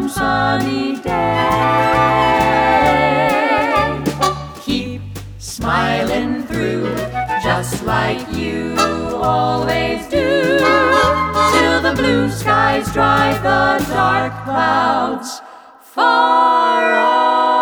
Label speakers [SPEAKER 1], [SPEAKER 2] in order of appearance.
[SPEAKER 1] some sunny day. Keep smiling through, just like you always do, till the blue skies drive the dark clouds far away.